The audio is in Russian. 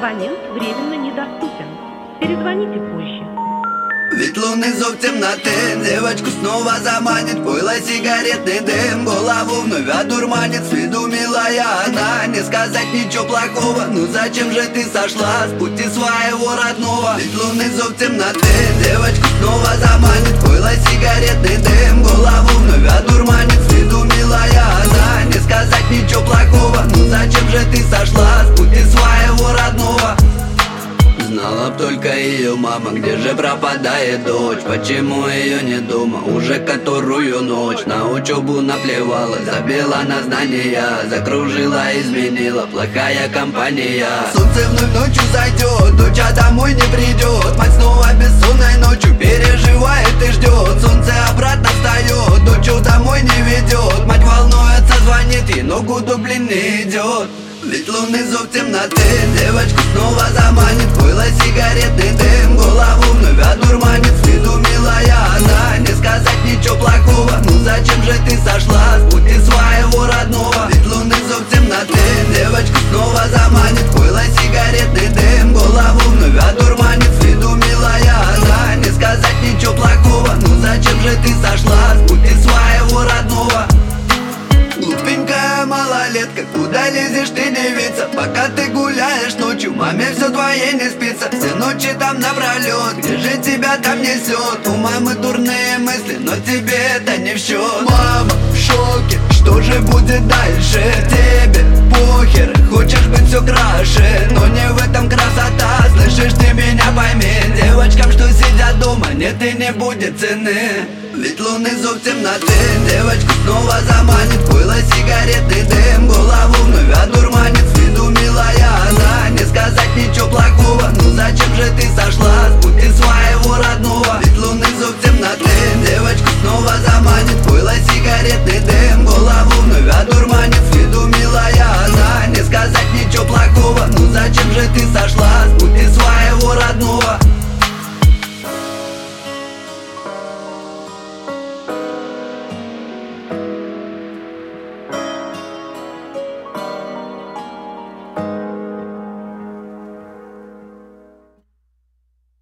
Абонент временно недоступен. Перезвоните позже. Ведь лунный зов темноты девочку снова заманит. Пойло сигаретный дым, голову вновь одурманит. С виду милая она, не сказать ничего плохого. Ну зачем же ты сошла с пути своего родного? Ведь лунный зов темноты девочку снова заманит. Пойло сигаретный дым, голову вновь одурманит. С виду милая она, не сказать ничего плохого. Ну зачем же ты сошла с пути своего родного? Знала б только ее мама, где же пропадает дочь? Почему ее не дома уже которую ночь? На учебу наплевала, забила на знания, закружила, изменила плохая компания. Солнце вновь ночью зайдет, дочь домой не придет. Мать снова бессонной ночью переживает и ждет. Солнце обратно встает, дочь домой не ведет. Мать волнуется, звонит ей, но году блин не идет. Ведь лунный зов темноты девочку снова заманит. Пойло сигаретный дым, голову вновь одурманит. С виду милая она, не сказать ничего плохого. Ну зачем же ты сошла с пути своего родного? Ведь лунный зов темноты девочку снова заманит. Пойло сигаретный дым, голову вновь одурманит. С виду милая она, не сказать ничего плохого. Ну зачем же ты сошла с пути своего родного? Глупенькая малолетка, куда лезешь ты, девица? Пока ты гуляешь ночью, маме все твоей не спится. Все ночи там напролет, где же тебя там несет? У мамы дурные мысли, но тебе это не в счет. Мама в шоке, что же будет дальше? Тебе похер, хочешь быть все краше, но не в этом красота. Слышишь, ты меня пойми, девочкам, что сидят дома, нет и не будет цены. Ведь лунный зов темноты девочку снова заманит. Пойло сигаретный дым, голову вновь одурманит. С виду милая она, не сказать ничего плохого. Ну зачем же